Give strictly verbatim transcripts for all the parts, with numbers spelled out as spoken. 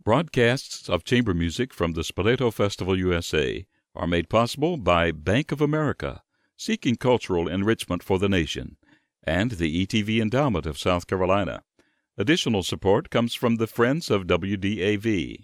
Broadcasts of chamber music from the Spoleto Festival U S A are made possible by Bank of America, seeking cultural enrichment for the nation, and the E T V Endowment of South Carolina. Additional support comes from the Friends of W D A V.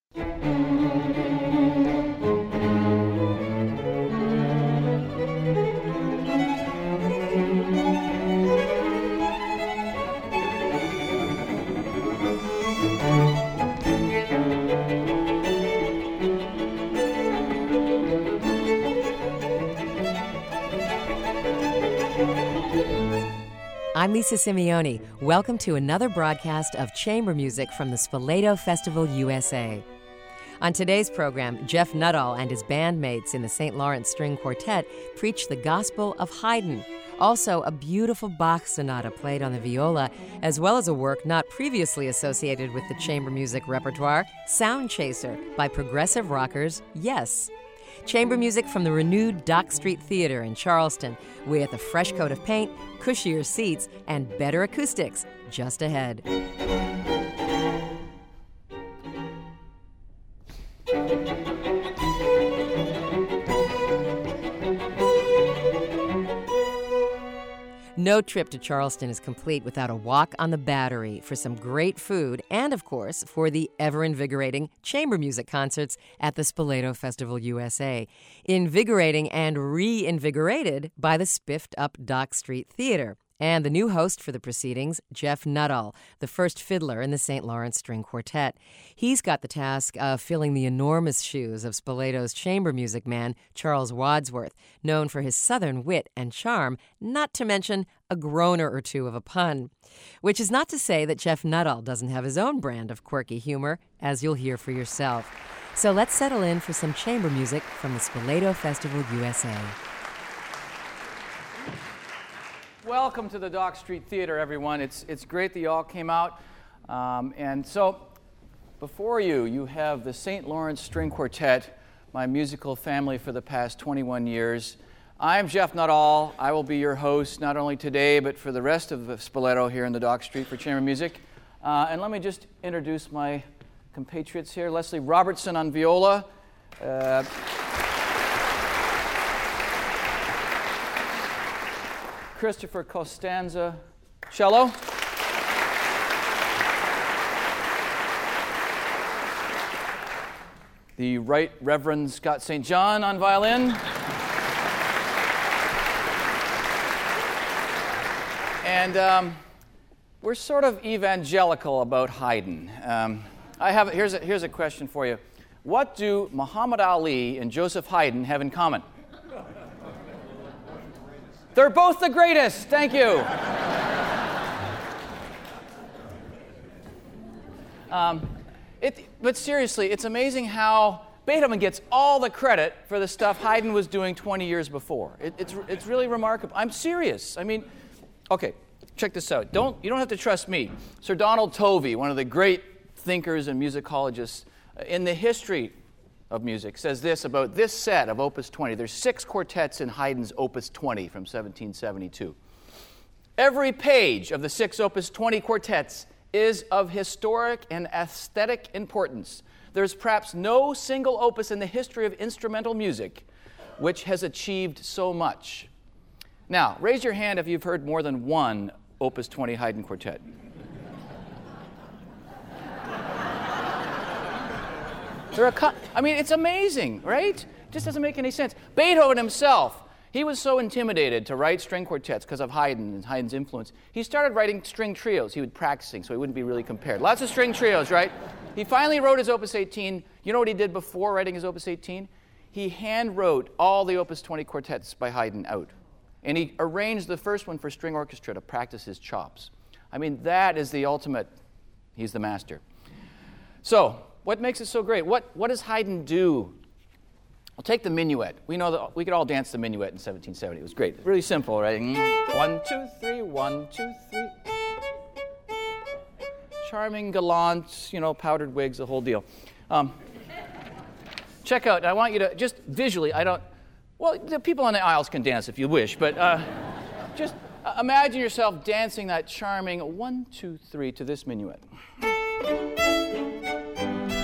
I'm Lisa Simeone. Welcome to another broadcast of chamber music from the Spoleto Festival U S A. On today's program, Jeff Nuttall and his bandmates in the Saint Lawrence String Quartet preach the gospel of Haydn. Also, a beautiful Bach sonata played on the viola, as well as a work not previously associated with the chamber music repertoire, Sound Chaser, by progressive rockers Yes. Chamber music from the renewed Dock Street Theater in Charleston, with a fresh coat of paint, cushier seats, and better acoustics just ahead. No trip to Charleston is complete without a walk on the Battery for some great food and, of course, for the ever-invigorating chamber music concerts at the Spoleto Festival U S A. Invigorating and reinvigorated by the spiffed-up Dock Street Theater. And the new host for the proceedings, Jeff Nuttall, the first fiddler in the Saint Lawrence String Quartet. He's got the task of filling the enormous shoes of Spoleto's chamber music man, Charles Wadsworth, known for his southern wit and charm, not to mention a groaner or two of a pun. Which is not to say that Jeff Nuttall doesn't have his own brand of quirky humor, as you'll hear for yourself. So let's settle in for some chamber music from the Spoleto Festival U S A. Welcome to the Dock Street Theater, everyone. It's, it's great that you all came out. Um, and so, before you, you have the Saint Lawrence String Quartet, my musical family for the past twenty-one years. I'm Jeff Nuttall. I will be your host not only today, but for the rest of the Spoleto here in the Dock Street for chamber music. Uh, and let me just introduce my compatriots here. Leslie Robertson on viola. Uh, Christopher Costanza, cello. The Right Reverend Scott Saint John on violin. And um, we're sort of evangelical about Haydn. Um, I have here's a, here's a question for you. What do Muhammad Ali and Joseph Haydn have in common? They're both the greatest. Thank you. um, it, but seriously, it's amazing how Beethoven gets all the credit for the stuff Haydn was doing twenty years before. It, it's, it's really remarkable. I'm serious. I mean, okay, check this out. Don't, you don't have to trust me. Sir Donald Tovey, one of the great thinkers and musicologists in the history of music, says this about this set of Opus twenty. There's six quartets in Haydn's Opus twenty from seventeen seventy-two. Every page of the six Opus twenty quartets is of historic and aesthetic importance. There's perhaps no single opus in the history of instrumental music which has achieved so much. Now, raise your hand if you've heard more than one Opus twenty Haydn quartet. A co- I mean, it's amazing, right? It just doesn't make any sense. Beethoven himself, he was so intimidated to write string quartets because of Haydn and Haydn's influence. He started writing string trios. He was practicing, so he wouldn't be really compared. Lots of string trios, right? He finally wrote his Opus eighteen. You know what he did before writing his Opus eighteen? He hand wrote all the Opus twenty quartets by Haydn out. And he arranged the first one for string orchestra to practice his chops. I mean, that is the ultimate. He's the master. So, what makes it so great? What, what does Haydn do? Well, take the minuet. We know that we could all dance the minuet in seventeen seventy. It was great. Really simple, right? One, two, three, one, two, three. Charming, gallant, you know, powdered wigs, the whole deal. Um, check out, I want you to, just visually, I don't, well, the people on the aisles can dance if you wish, but uh, just uh, imagine yourself dancing that charming one, two, three to this minuet.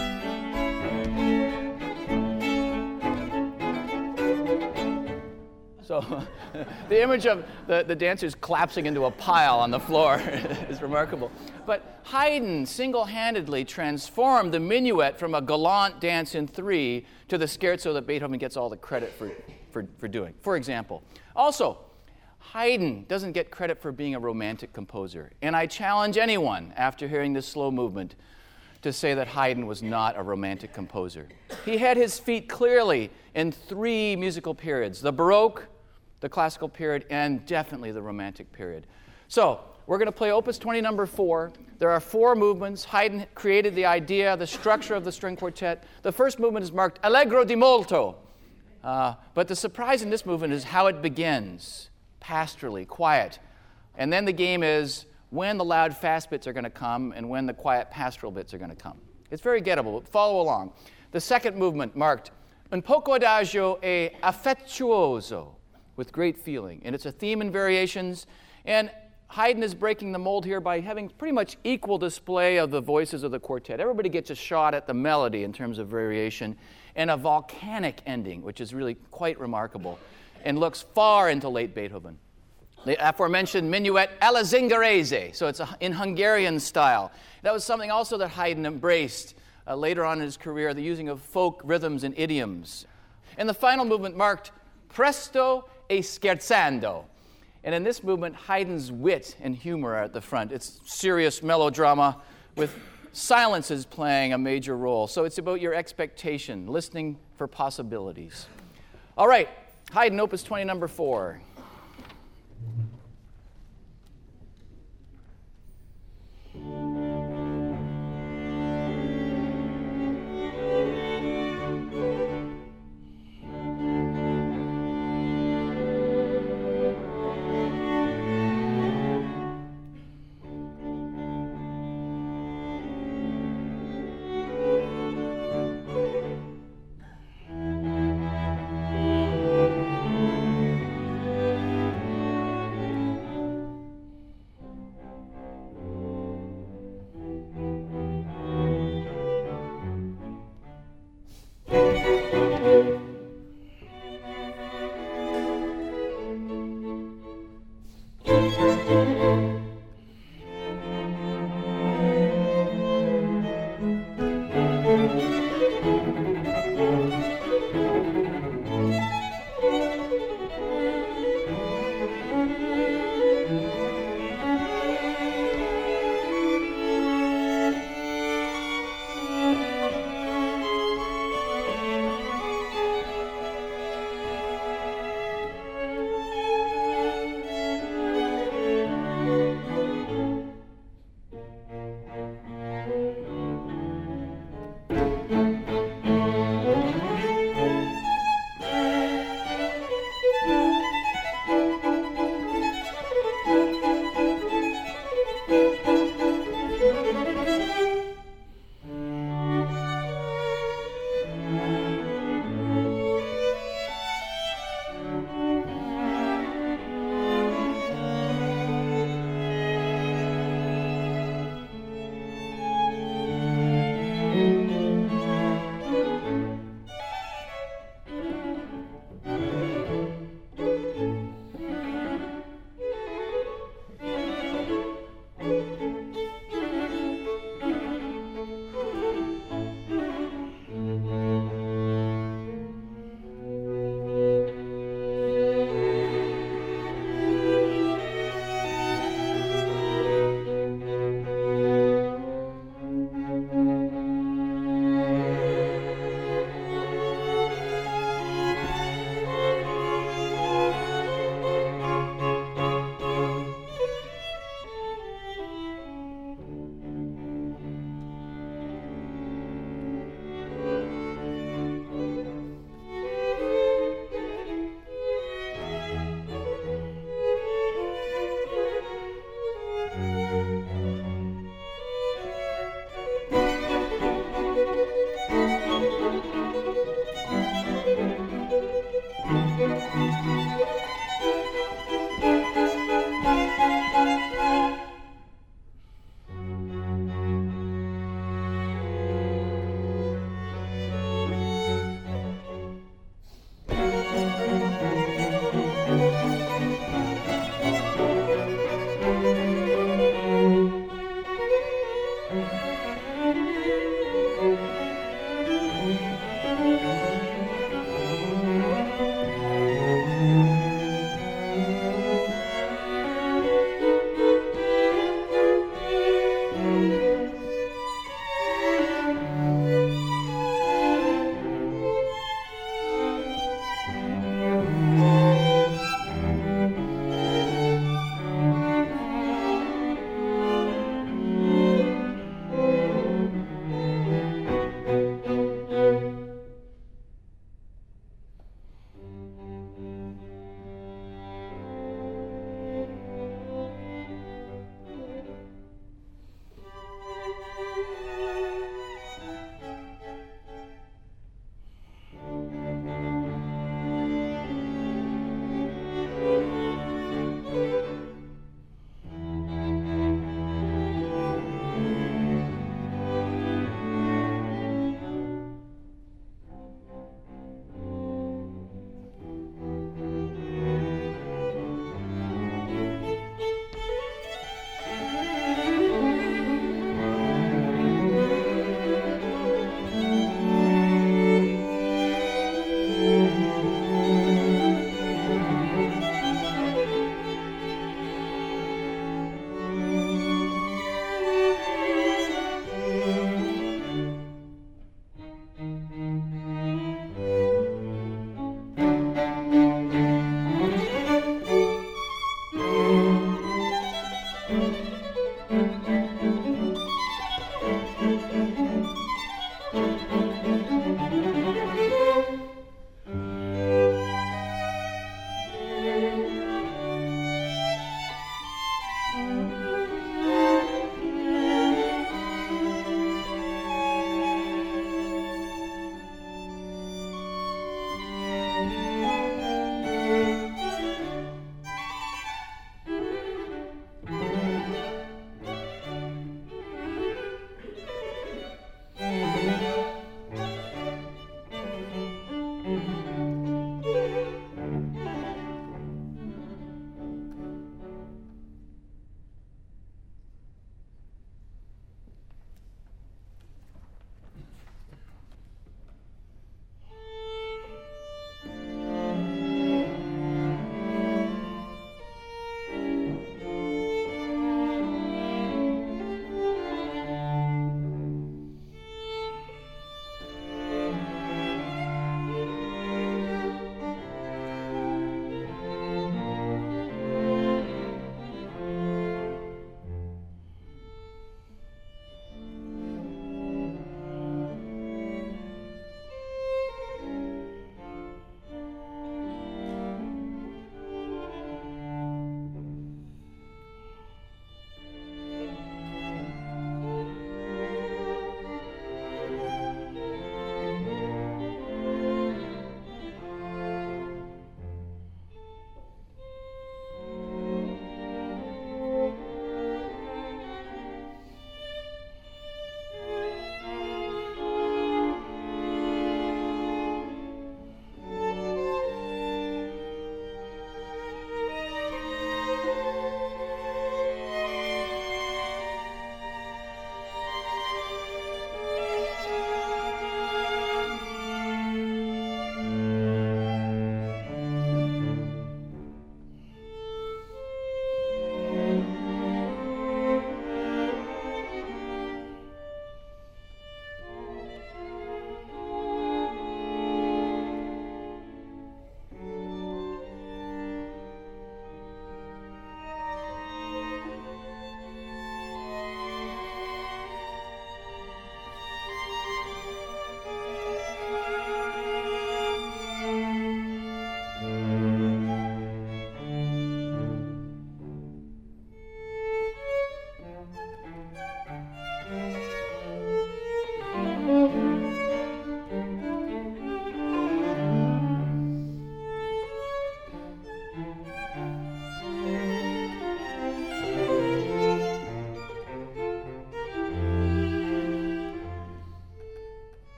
So the image of the, the dancers collapsing into a pile on the floor is remarkable. But Haydn single-handedly transformed the minuet from a gallant dance in three to the scherzo that Beethoven gets all the credit for, for, for doing, for example. Also, Haydn doesn't get credit for being a romantic composer. And I challenge anyone, after hearing this slow movement, to say that Haydn was not a romantic composer. He had his feet clearly in three musical periods: the Baroque, the Classical period, and definitely the Romantic period. So we're going to play Opus twenty, number four. There are four movements. Haydn created the idea, the structure of the string quartet. The first movement is marked Allegro di molto. Uh, but the surprise in this movement is how it begins, pastorally, quiet. And then the game is when the loud fast bits are going to come and when the quiet pastoral bits are going to come. It's very gettable, but follow along. The second movement marked Un poco adagio e affettuoso, with great feeling. And it's a theme and variations. And Haydn is breaking the mold here by having pretty much equal display of the voices of the quartet. Everybody gets a shot at the melody in terms of variation, and a volcanic ending, which is really quite remarkable and looks far into late Beethoven. The aforementioned minuet alla zingarese, so it's a, in Hungarian style. That was something also that Haydn embraced uh, later on in his career, the using of folk rhythms and idioms. And the final movement marked presto e scherzando. And in this movement, Haydn's wit and humor are at the front. It's serious melodrama with silences playing a major role. So it's about your expectation, listening for possibilities. All right, Haydn, Opus twenty, number four.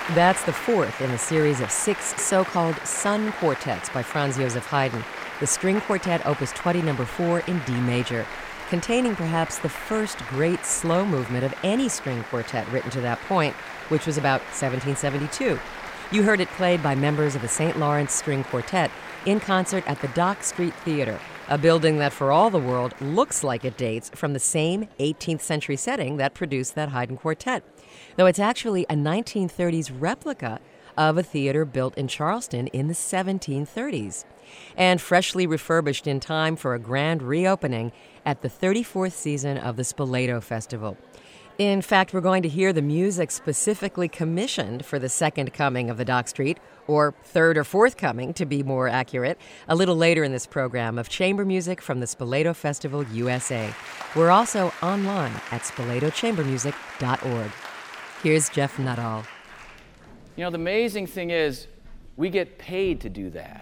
That's the fourth in a series of six so-called Sun Quartets by Franz Joseph Haydn, the String Quartet Opus twenty, number four in D major, containing perhaps the first great slow movement of any string quartet written to that point, which was about seventeen seventy-two. You heard it played by members of the Saint Lawrence String Quartet in concert at the Dock Street Theater, a building that for all the world looks like it dates from the same eighteenth century setting that produced that Haydn quartet, though it's actually a nineteen thirties replica of a theater built in Charleston in the seventeen thirties, and freshly refurbished in time for a grand reopening at the thirty-fourth season of the Spoleto Festival. In fact, we're going to hear the music specifically commissioned for the second coming of the Dock Street, or third or fourth coming, to be more accurate, a little later in this program of chamber music from the Spoleto Festival U S A. We're also online at spoleto chamber music dot org. Here's Jeff Nuttall. You know, the amazing thing is, we get paid to do that.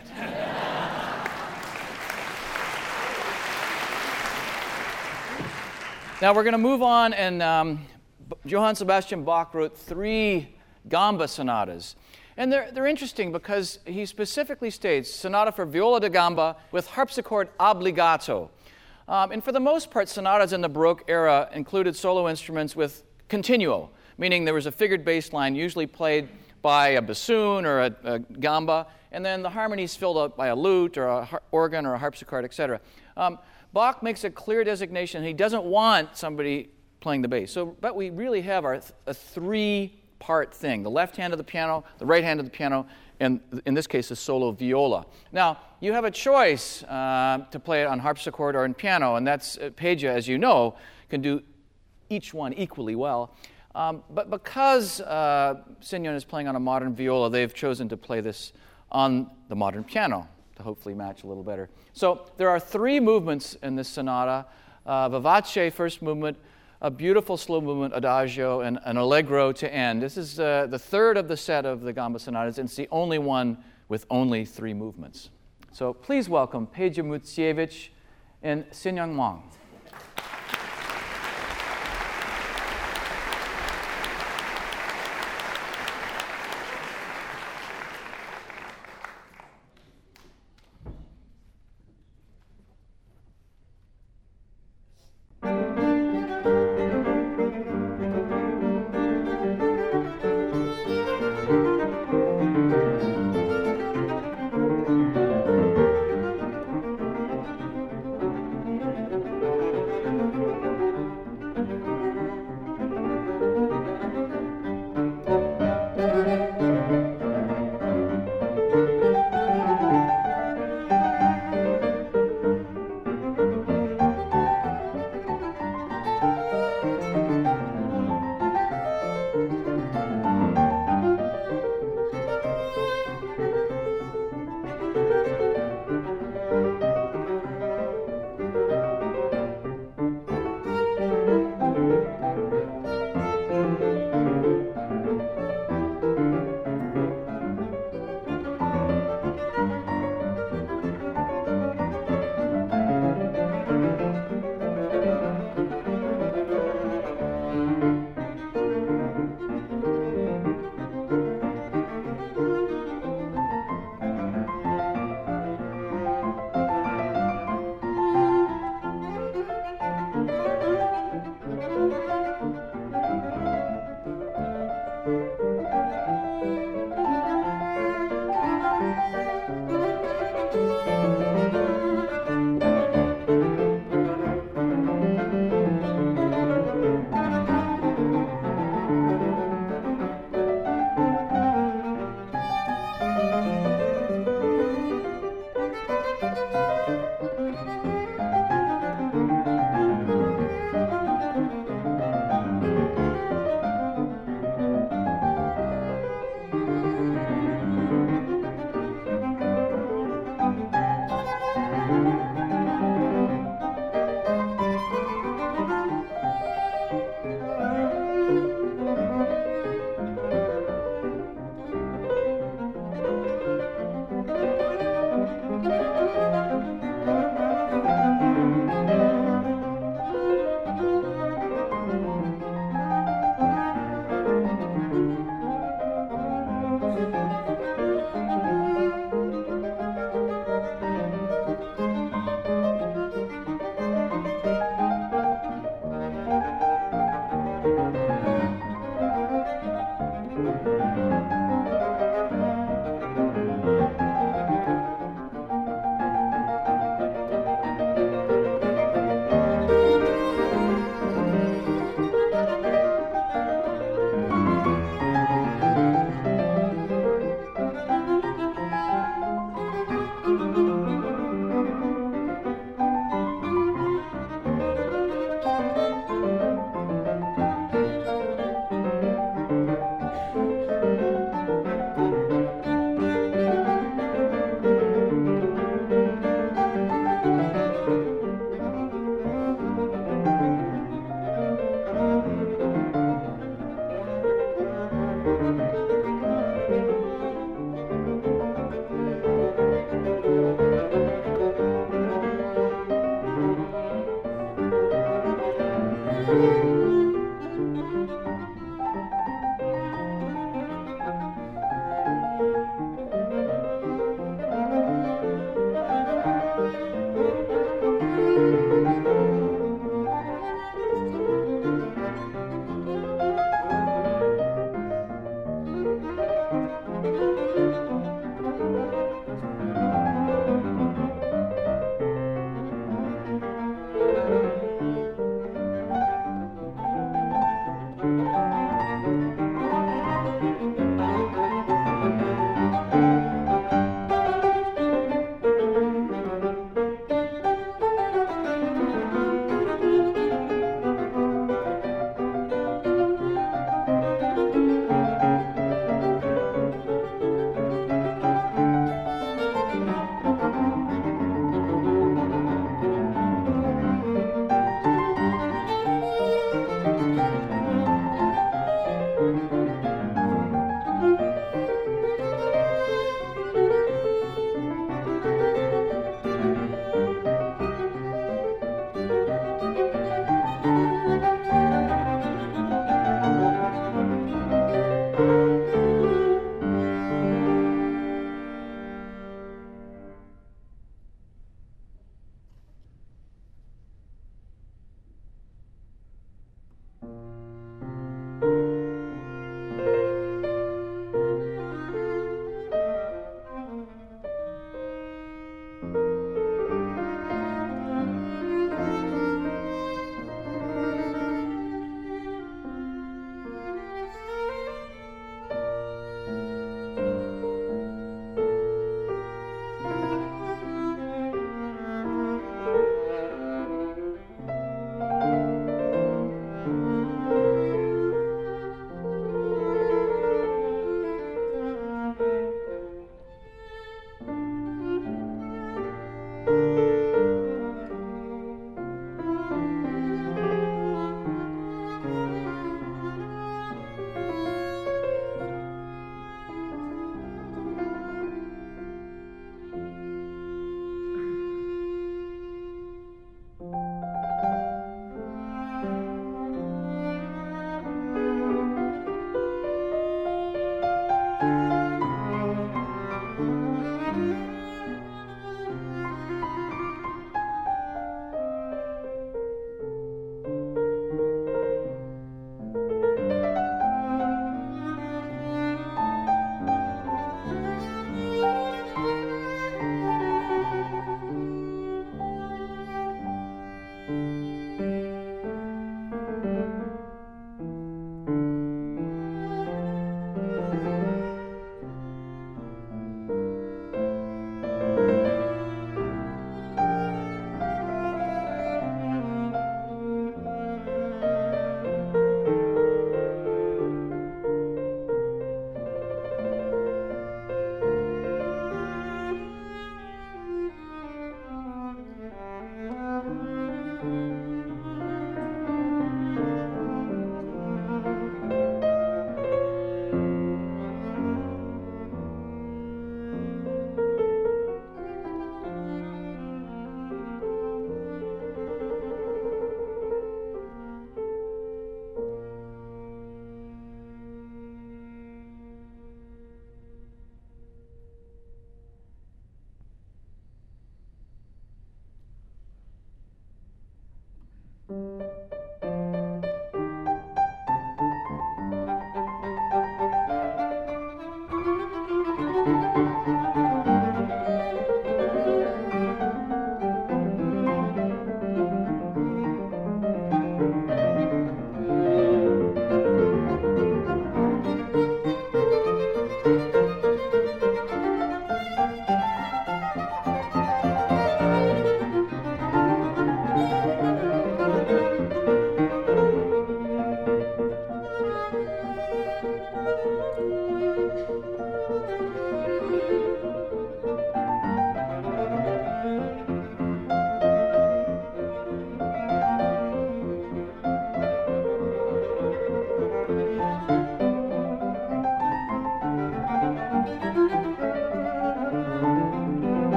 Now we're going to move on, and um, Johann Sebastian Bach wrote three gamba sonatas. And they're, they're interesting because he specifically states, sonata for viola da gamba with harpsichord obbligato. Um, and for the most part, sonatas in the Baroque era included solo instruments with continuo, meaning there was a figured bass line usually played by a bassoon or a, a gamba, and then the harmonies filled up by a lute or a har- organ or a harpsichord, et cetera. Um, Bach makes a clear designation. He doesn't want somebody playing the bass. So, but we really have our th- a three-part thing: the left hand of the piano, the right hand of the piano, and in this case, the solo viola. Now, you have a choice uh, to play it on harpsichord or on piano, and that's uh, Peja, as you know, can do each one equally well. Um, but because uh, Signon is playing on a modern viola, they've chosen to play this on the modern piano to hopefully match a little better. So there are three movements in this sonata: uh, vivace, first movement, a beautiful slow movement, adagio, and an allegro to end. This is uh, the third of the set of the gamba sonatas, and it's the only one with only three movements. So please welcome Peja Mutsievich and Signon Wang.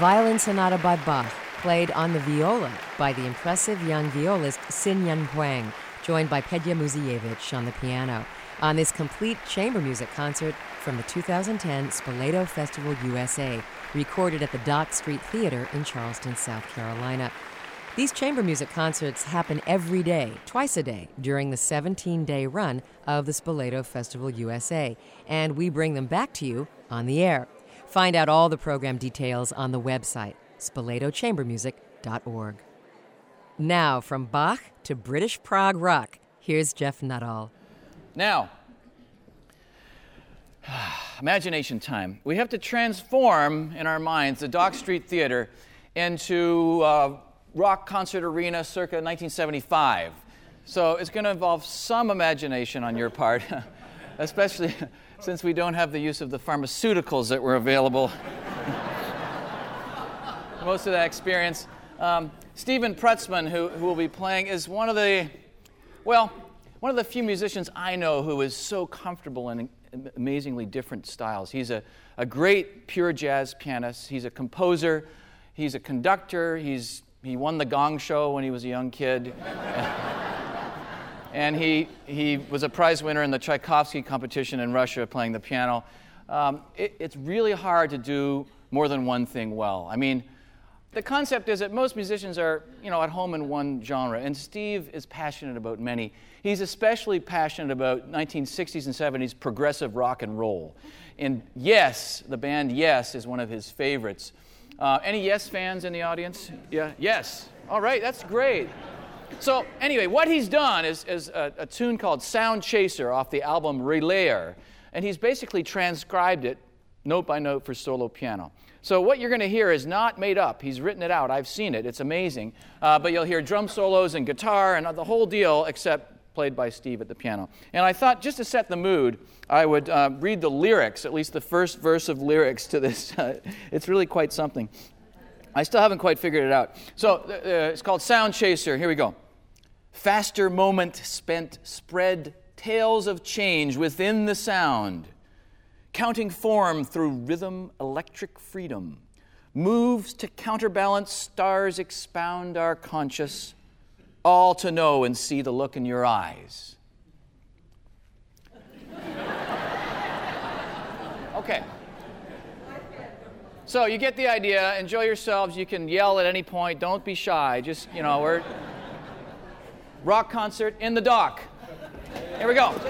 violin sonata by Bach, played on the viola by the impressive young violist Sin Yun Huang, joined by Pedja Muzievich on the piano, on this complete chamber music concert from the two thousand ten Spoleto Festival U S A, recorded at the Dock Street Theater in Charleston, South Carolina. These chamber music concerts happen every day, twice a day, during the seventeen-day run of the Spoleto Festival U S A, and we bring them back to you on the air. Find out all the program details on the website, spoleto chamber music dot org. Now, from Bach to British prog rock, here's Jeff Nuttall. Now, imagination time. We have to transform in our minds the Dock Street Theater into uh, Rock Concert Arena circa nineteen seventy-five. So it's going to involve some imagination on your part, especially since we don't have the use of the pharmaceuticals that were available. Most of that experience. Um, Stephen Prutzman, who, who will be playing, is one of the, well, one of the few musicians I know who is so comfortable in amazingly different styles. He's a, a great pure jazz pianist. He's a composer. He's a conductor. He's He won the Gong Show when he was a young kid. And he, he was a prize winner in the Tchaikovsky competition in Russia playing the piano. Um, it, it's really hard to do more than one thing well. I mean, the concept is that most musicians are, you know, at home in one genre, and Steve is passionate about many. He's especially passionate about nineteen sixties and seventies progressive rock and roll. And Yes, the band Yes is one of his favorites. Uh, any Yes fans in the audience? Yeah, Yes. All right, that's great. So anyway, what he's done is, is a, a tune called Sound Chaser off the album Relayer, and he's basically transcribed it note by note for solo piano. So what you're going to hear is not made up. He's written it out. I've seen it. It's amazing. Uh, but you'll hear drum solos and guitar and the whole deal, except played by Steve at the piano. And I thought, just to set the mood, I would uh, read the lyrics, at least the first verse of lyrics to this. Uh, it's really quite something. I still haven't quite figured it out. So uh, it's called Sound Chaser. Here we go. Faster moment spent spread tales of change within the sound. Counting form through rhythm, electric freedom. Moves to counterbalance, stars expound our conscious. All to know and see the look in your eyes. Okay. So you get the idea. Enjoy yourselves. You can yell at any point. Don't be shy. Just, you know, we're rock concert in the dock. Here we go.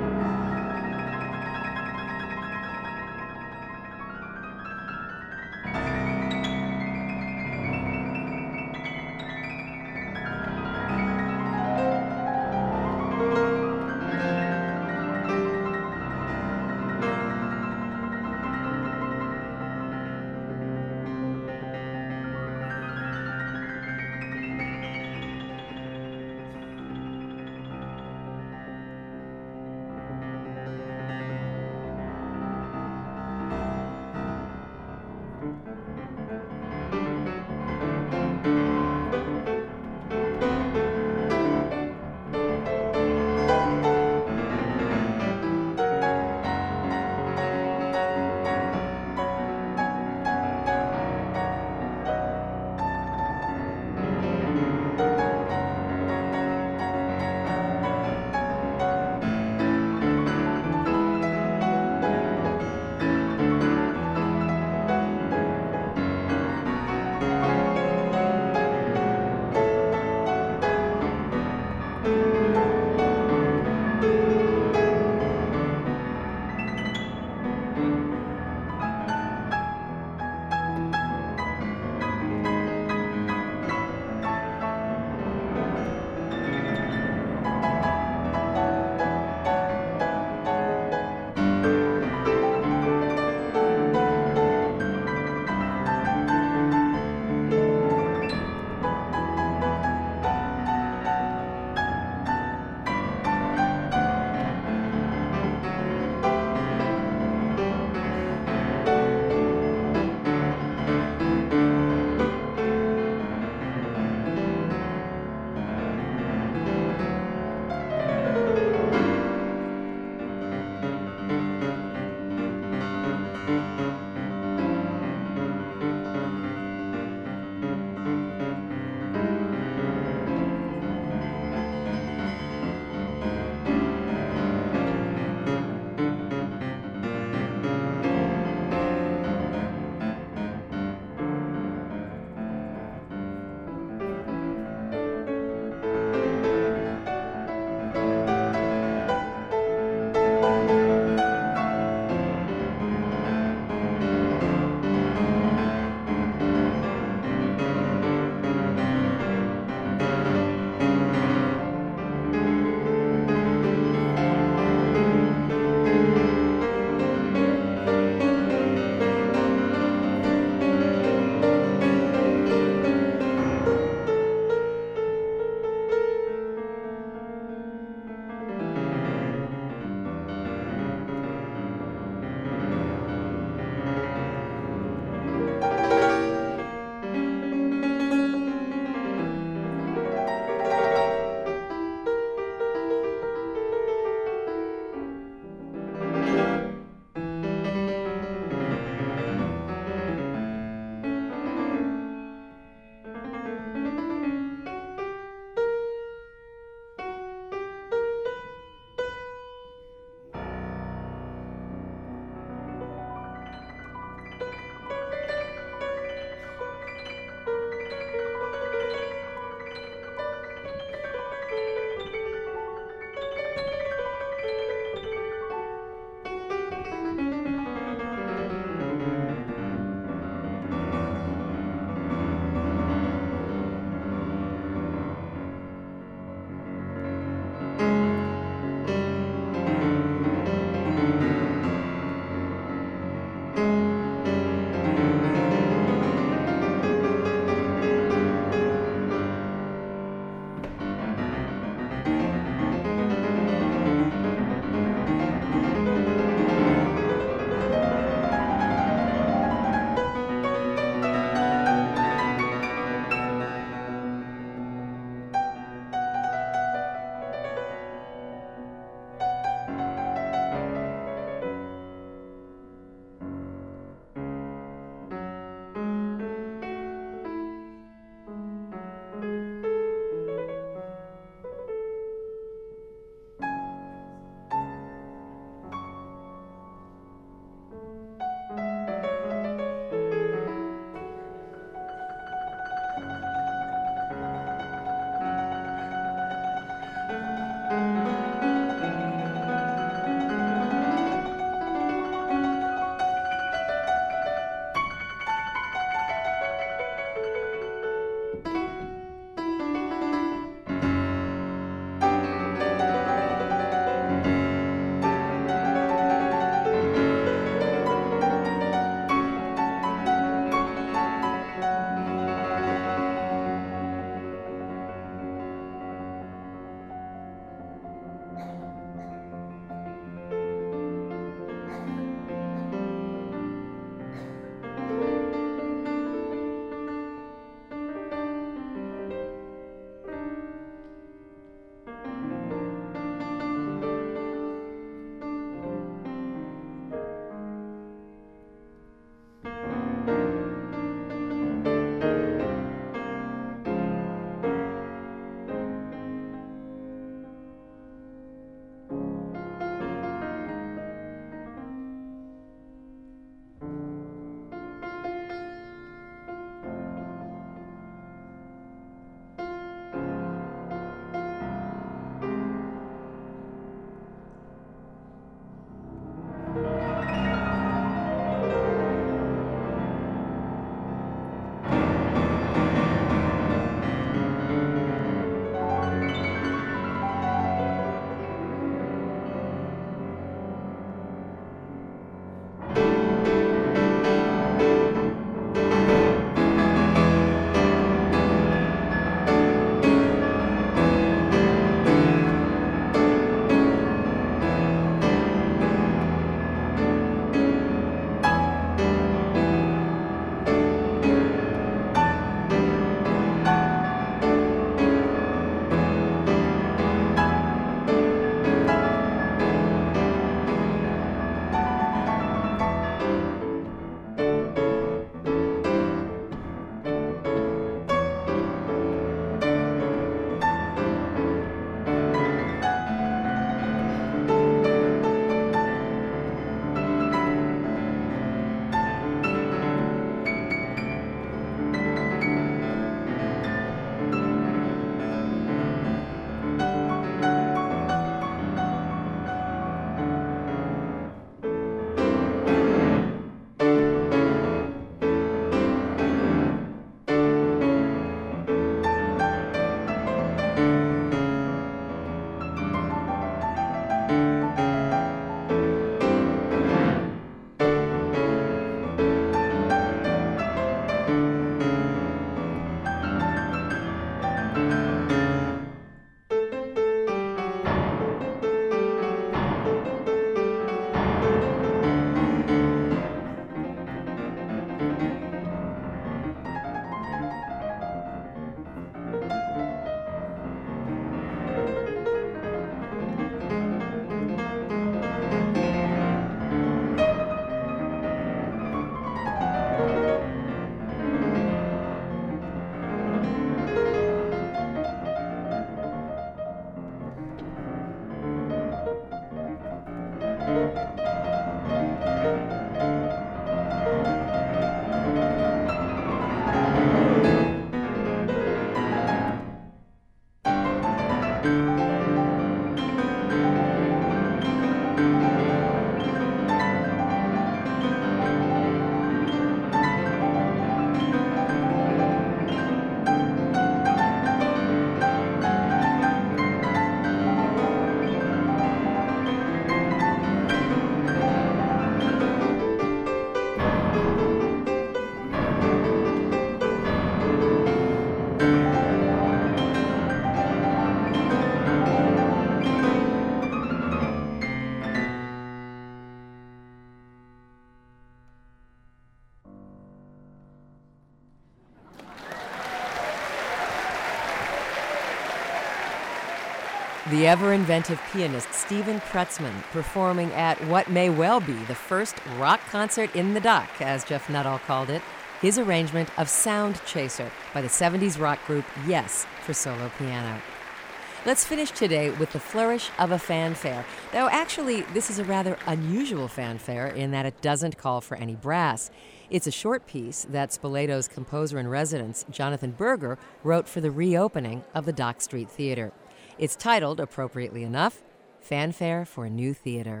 The ever-inventive pianist Stephen Kretzmann performing at what may well be the first rock concert in the dock, as Jeff Nuttall called it, his arrangement of Sound Chaser by the seventies rock group Yes for solo piano. Let's finish today with the flourish of a fanfare, though actually this is a rather unusual fanfare in that it doesn't call for any brass. It's a short piece that Spoleto's composer-in-residence, Jonathan Berger, wrote for the reopening of the Dock Street Theater. It's titled, appropriately enough, Fanfare for a New Theater.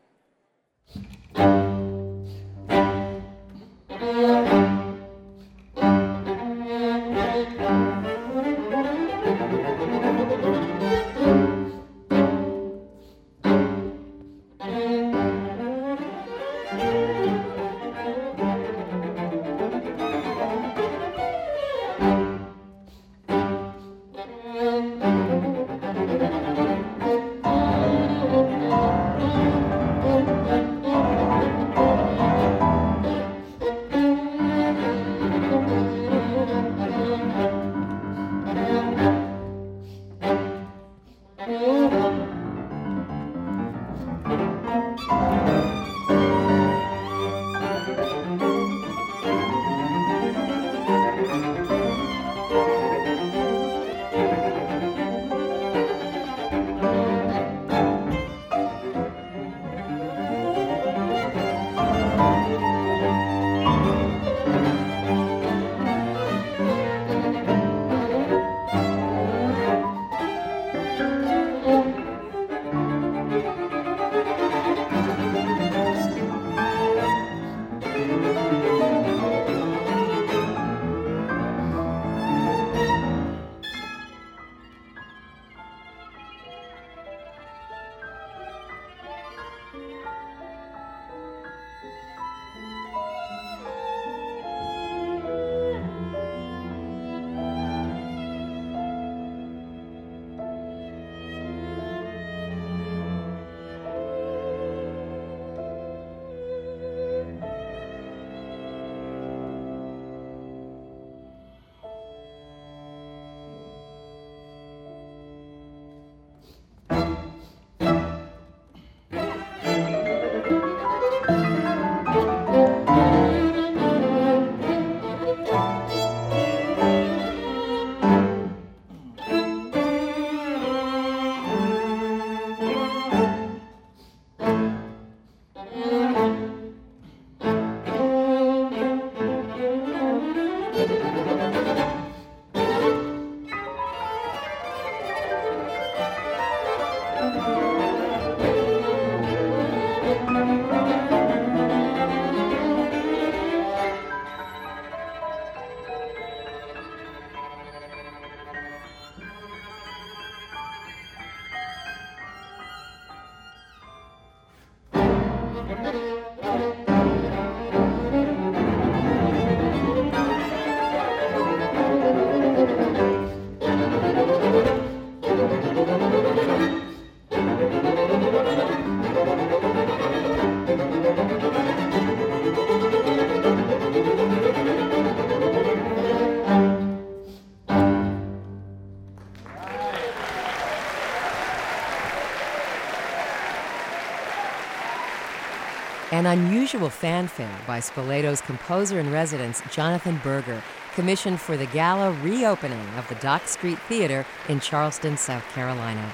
An unusual fanfare by Spoleto's composer-in-residence, Jonathan Berger, commissioned for the gala reopening of the Dock Street Theater in Charleston, South Carolina.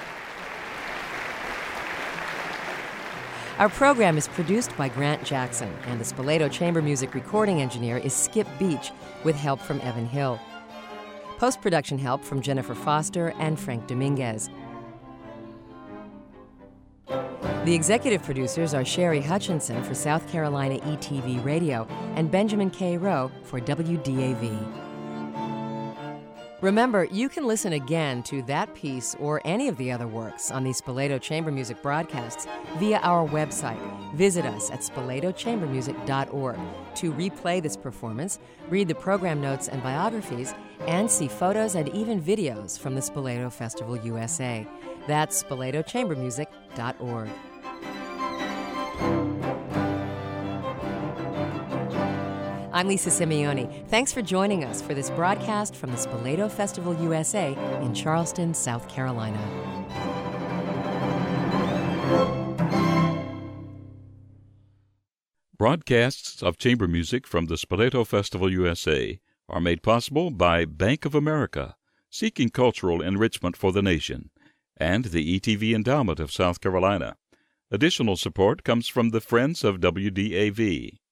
Our program is produced by Grant Jackson, and the Spoleto Chamber Music recording engineer is Skip Beach, with help from Evan Hill. Post-production help from Jennifer Foster and Frank Dominguez. The executive producers are Sherry Hutchinson for South Carolina E T V Radio and Benjamin K. Rowe for W D A V. Remember, you can listen again to that piece or any of the other works on the Spoleto Chamber Music broadcasts via our website. Visit us at spoleto chamber music dot org to replay this performance, read the program notes and biographies, and see photos and even videos from the Spoleto Festival U S A. That's spoleto chamber music dot org. I'm Lisa Simeone. Thanks for joining us for this broadcast from the Spoleto Festival U S A in Charleston, South Carolina. Broadcasts of chamber music from the Spoleto Festival U S A are made possible by Bank of America, seeking cultural enrichment for the nation, and the E T V Endowment of South Carolina. Additional support comes from the Friends of W D A V.